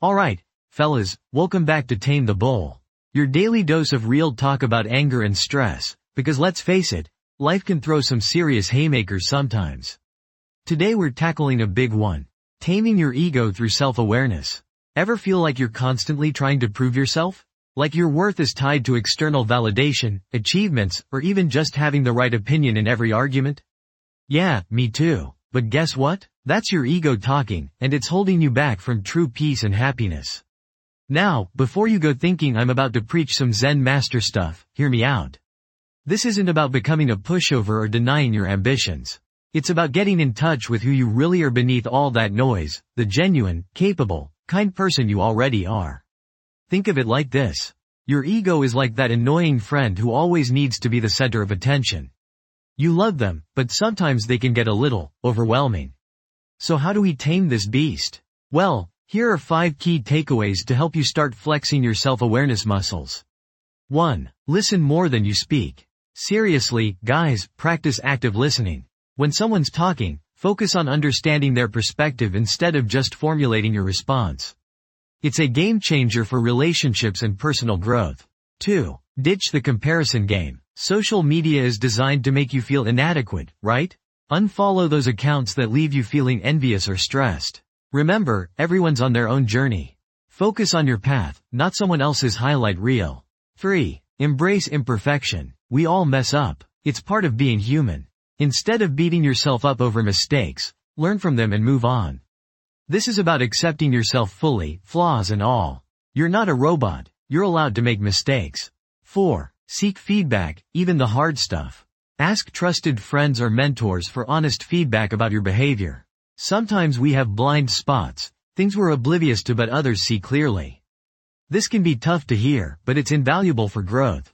Alright, fellas, welcome back to Tame the Bull. Your daily dose of real talk about anger and stress, because let's face it, life can throw some serious haymakers sometimes. Today we're tackling a big one. Taming your ego through self-awareness. Ever feel like you're constantly trying to prove yourself? Like your worth is tied to external validation, achievements, or even just having the right opinion in every argument? Yeah, me too. But guess what? That's your ego talking, and it's holding you back from true peace and happiness. Now, before you go thinking I'm about to preach some Zen master stuff, hear me out. This isn't about becoming a pushover or denying your ambitions. It's about getting in touch with who you really are beneath all that noise, the genuine, capable, kind person you already are. Think of it like this. Your ego is like that annoying friend who always needs to be the center of attention. You love them, but sometimes they can get a little overwhelming. So how do we tame this beast? Well, here are 5 key takeaways to help you start flexing your self-awareness muscles. 1. Listen more than you speak. Seriously, guys, practice active listening. When someone's talking, focus on understanding their perspective instead of just formulating your response. It's a game changer for relationships and personal growth. 2. Ditch the comparison game. Social media is designed to make you feel inadequate, right? Unfollow those accounts that leave you feeling envious or stressed. Remember, everyone's on their own journey. Focus on your path, not someone else's highlight reel. 3. Embrace imperfection. We all mess up. It's part of being human. Instead of beating yourself up over mistakes, learn from them and move on. This is about accepting yourself fully, flaws and all. You're not a robot. You're allowed to make mistakes. 4. Seek feedback, even the hard stuff. Ask trusted friends or mentors for honest feedback about your behavior. Sometimes we have blind spots, things we're oblivious to but others see clearly. This can be tough to hear, but it's invaluable for growth.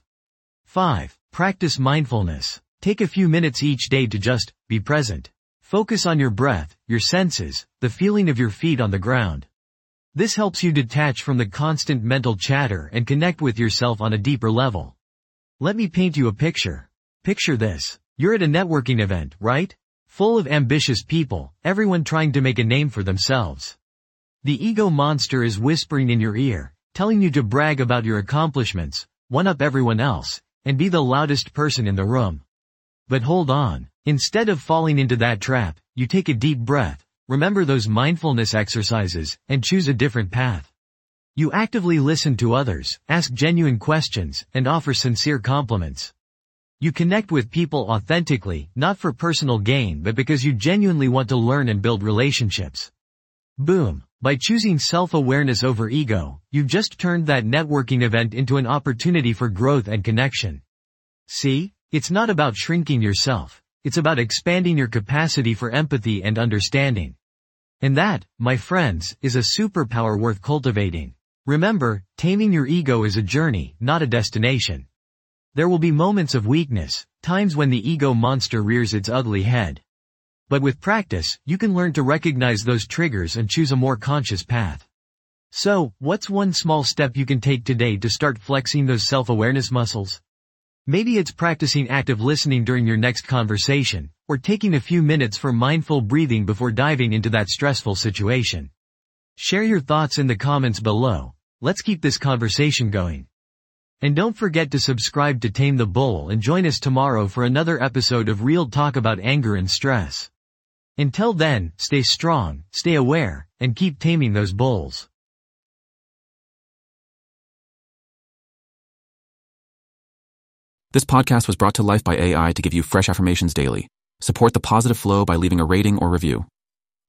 5. Practice mindfulness. Take a few minutes each day to just be present. Focus on your breath, your senses, the feeling of your feet on the ground. This helps you detach from the constant mental chatter and connect with yourself on a deeper level. Let me paint you a picture. Picture this. You're at a networking event, right? Full of ambitious people, everyone trying to make a name for themselves. The ego monster is whispering in your ear, telling you to brag about your accomplishments, one-up everyone else, and be the loudest person in the room. But hold on. Instead of falling into that trap, you take a deep breath, remember those mindfulness exercises, and choose a different path. You actively listen to others, ask genuine questions, and offer sincere compliments. You connect with people authentically, not for personal gain but because you genuinely want to learn and build relationships. Boom. By choosing self-awareness over ego, you've just turned that networking event into an opportunity for growth and connection. See? It's not about shrinking yourself. It's about expanding your capacity for empathy and understanding. And that, my friends, is a superpower worth cultivating. Remember, taming your ego is a journey, not a destination. There will be moments of weakness, times when the ego monster rears its ugly head. But with practice, you can learn to recognize those triggers and choose a more conscious path. So, what's one small step you can take today to start flexing those self-awareness muscles? Maybe it's practicing active listening during your next conversation, or taking a few minutes for mindful breathing before diving into that stressful situation. Share your thoughts in the comments below. Let's keep this conversation going. And don't forget to subscribe to Tame the Bull and join us tomorrow for another episode of Real Talk about anger and stress. Until then, stay strong, stay aware, and keep taming those bulls. This podcast was brought to life by AI to give you fresh affirmations daily. Support the positive flow by leaving a rating or review.